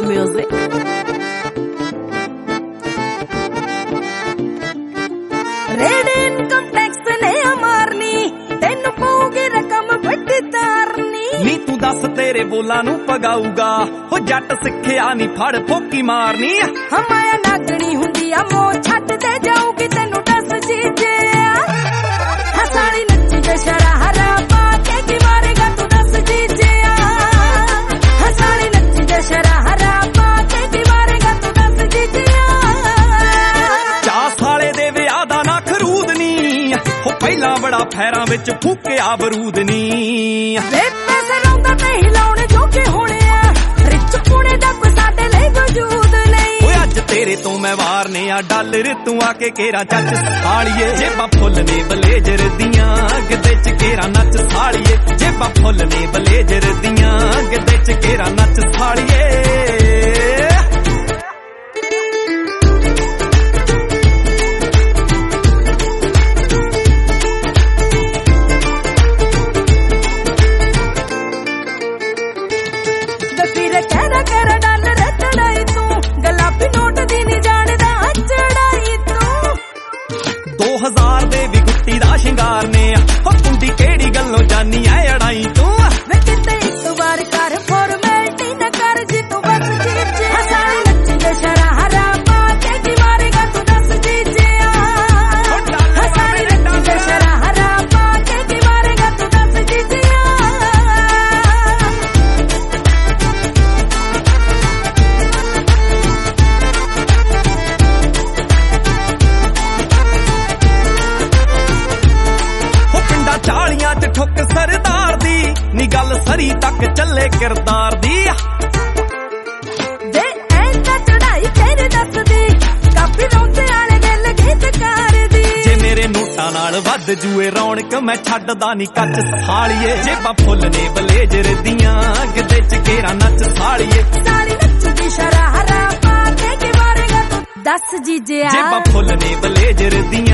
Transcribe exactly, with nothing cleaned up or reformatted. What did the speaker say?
music. Red income tax ने मारनी तेन पाऊगी रकम बड़ी तारनी नी तू दस तेरे बोला नू पगाऊगा हो जट सिक्खिया नी फड़ फोकी मारनी हमाया नाचनी हुंदी आ मो छट दे जाऊगी तेनू दस चीजे हसाड़ी नच्ची जे शराहरा पाके की मारेगा तू दस चीजे हसाड़ी नच्ची जे शराहरा पाके की मारेगा तू दस चीजे चा साले दे विआह दा ना खरूदनी हो पहला बड़ा फैरां विच फूकिया बरूद नी वे पैसे रौंदा ते हिलाउणे जोगे होणे आ रिच पुणे दा कोई साडे लई वजूद नहीं ओए अज तेरे तो मैं वारने आ डॉलर तू आके केरा चच सालिए जेबां फुੱਲ ने बलेजर दियां गिद्दे च केरा नच सालिए जेबां फुੱਲ ने बलेजर दियां गिद्दे च केरा नच सालिए कहना कर डॉलर चढ़ाई तू गुलाबी नोट दी नहीं जानदा चढ़ाई तू दो हजार दे भी गुट्टी दा शिंगार ने हो कुंडी केड़ी गल्लों जानी ऐ अड़ाई तू वे किते एक बार कर फॉर्मेलिटी न कर जी तू बस जीत जे हसाड़ी नच्ची जे शराहरा पाके की मारेगा तू दस चीजे हसाड़ी नच्ची जे शराहरा पाके की मारेगा तू दस चीजे चालियां च ठुक सरदार दी नी गल सरी तक चले किरदार दी वे ऐसा चढ़ाई तेरे दस दी काफी रौंदे आले दिल गीतकार दी जे मेरे नोटां नाल वध जूए रौनक मैं छड्डदा नी कच सालिए जेबां फुੱਲ ने बलेजर दियां गिद्दे च केरा नच सालिए साली नच्चदी शराहरा पाके की मारेगा तू दस जीजे जेबां फुੱਲ ने बलेजर दियां